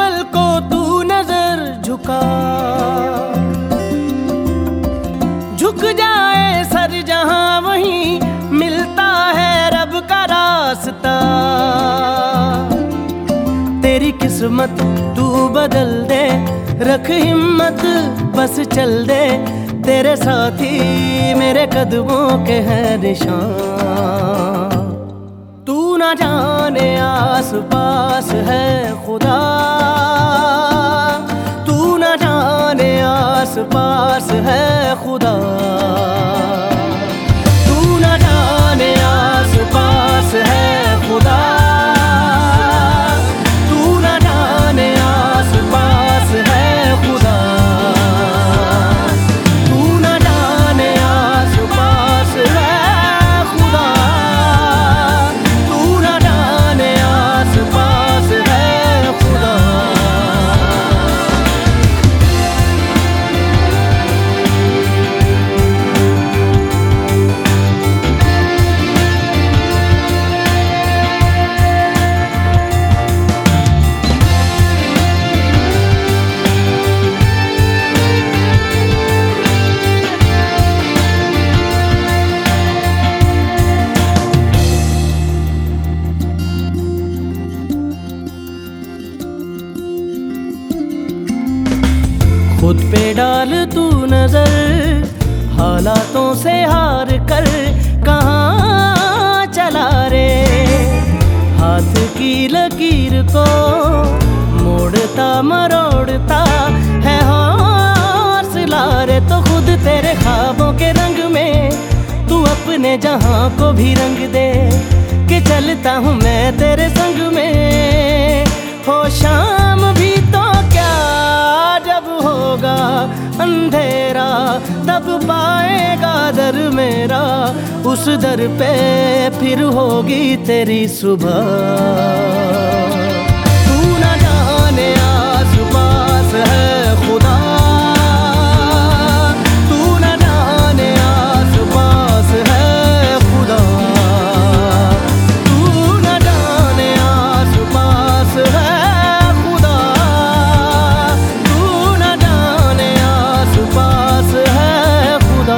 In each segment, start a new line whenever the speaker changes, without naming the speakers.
पल को तू नजर झुक जाए सर जहां वहीं मिलता है रब का रास्ता। तेरी किस्मत तू बदल दे, रख हिम्मत बस चल दे, तेरे साथी मेरे कदमों के हैं निशान। तू ना जाने आस पास है खुदा, तू ना जाने आस पास है खुदा, तू ना जाने आस पास है खुदा, तू ना जाने आस पास है खुदा, तू ना जाने आस पास है खुदा, तू ना जाने आस पास है खुदा। खुद पे डाल तू नजर, हालातों से हार कर कहाँ चला रे। हाथ की लकीर को मोड़ता मरोड़ता है हौसला रे। तो खुद तेरे ख्वाबों के रंग में तू अपने जहां को भी रंग दे, कि चलता हूँ मैं तेरे संग में। हो शाम भी तो क्या जब होगा अंधेरा, तब पाएगा दर मेरा, उस दर पे फिर होगी तेरी सुबह। तू ना जाने आस पास है खुदा, तू ना जाने आस पास है खुदा, तू ना जाने आस पास है खुदा, तू ना जाने आस पास है खुदा।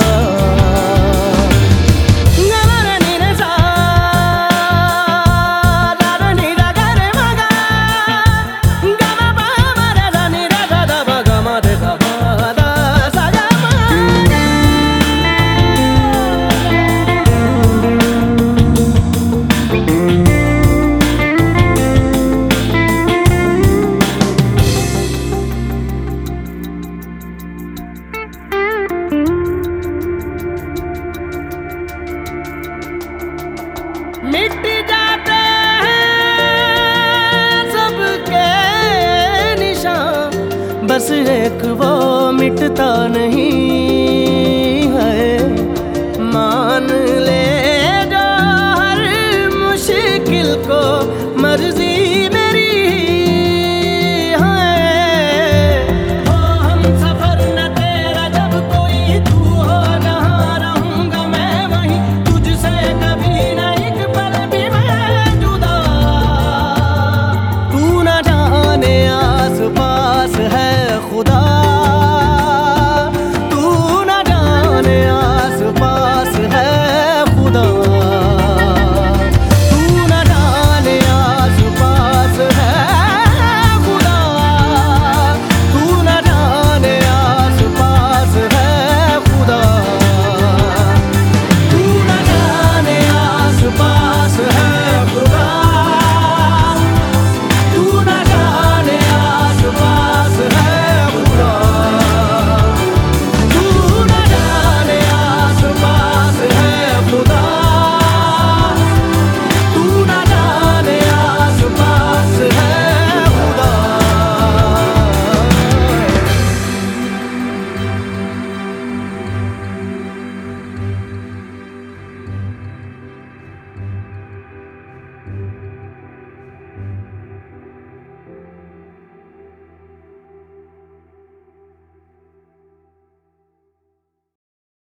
मिट जाते हैं सबके निशान, बस एक वो मिटता नहीं।